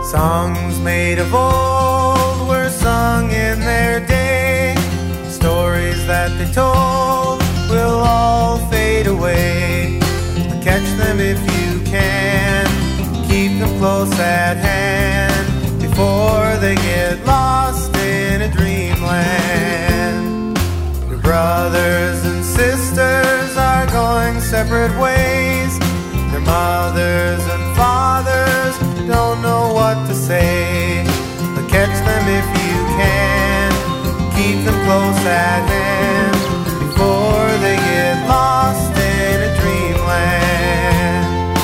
Songs made of old were sung in their day. Stories that they told will all fade away. But catch them if you can, keep them close at hand before they get lost in a dreamland. Your brothers and sisters are going separate ways. Their mothers and fathers don't know what to say. But catch them if you can, keep them close at hand before they get lost in a dreamland.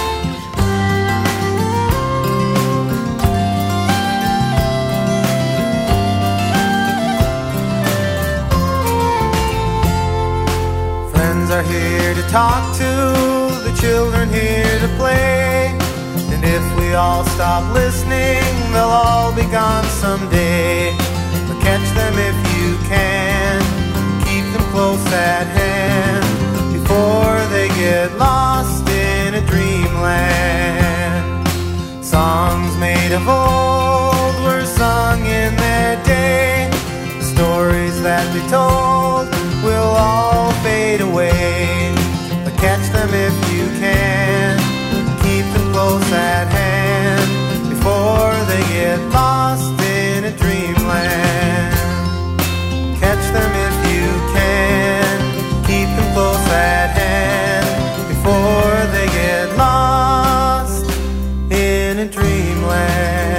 Friends are here to talk to, the children here to play. And if we all stop listening, they'll all be gone someday. But catch them if you can, keep them close at hand before they get lost in a dreamland. Songs made of old were sung in their day. The stories that they told will all fade away. But catch them if you can, keep them close at hand before they get lost in a dreamland. Catch them if you can, keep them close at hand before they get lost in a dreamland.